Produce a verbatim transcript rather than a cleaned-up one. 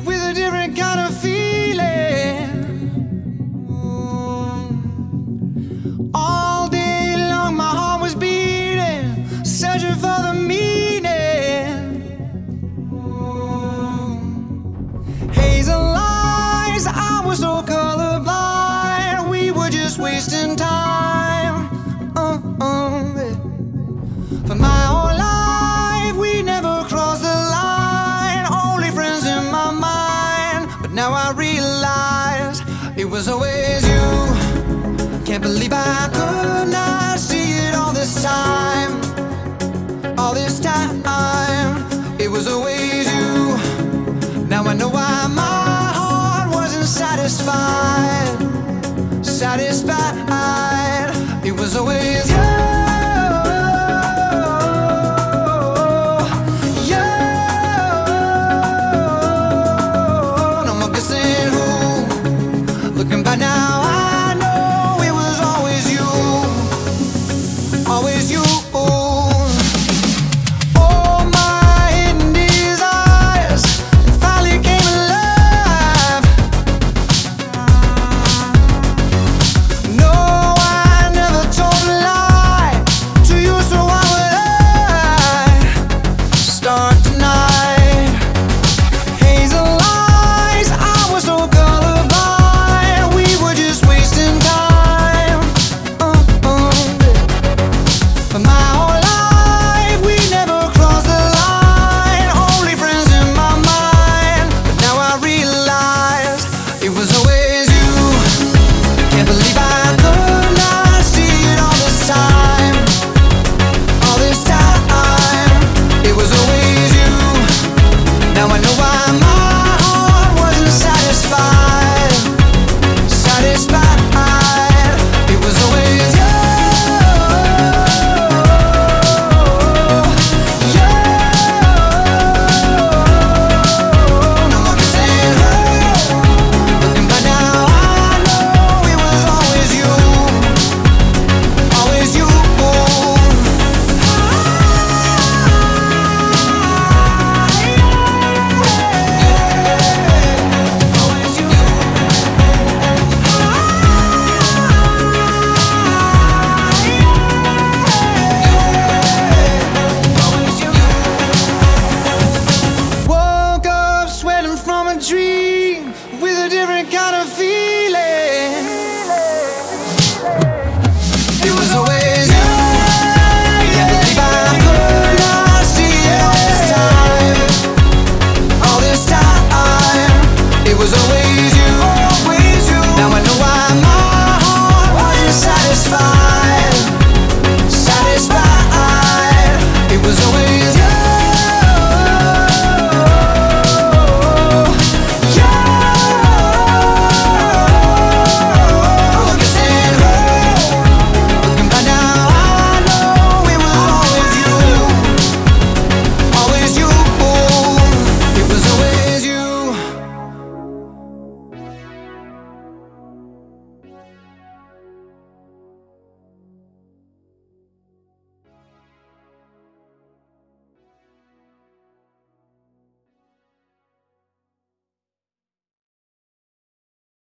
with a different kind of feeling. All day long my heart was beating, searching for the meaning. Hazel lies, I was so colorblind. We were just wasting time. uh, uh, yeah. For my whole life we never crossed the line, only friends in my mind. But now I realize it was always you. Can't believe I could not see it all this time. All this time, it was always you. Now I know why my heart wasn't satisfied. Satisfied.